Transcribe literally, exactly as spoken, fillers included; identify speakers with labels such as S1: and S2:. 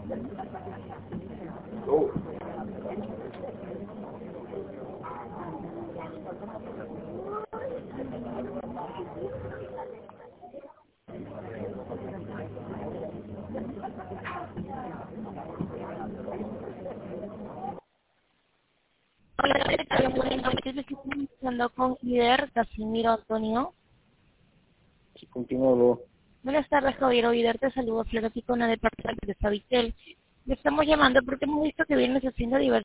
S1: Oh.
S2: Hola, buenas noches. Estoy hablando con Ider Casimiro Antonio.
S3: Sí, continúo.
S2: Buenas tardes, Javier Ider. Te saludo, Flora Picona, de parte de Sabitel. Le estamos llamando porque hemos visto que vienes haciendo diversos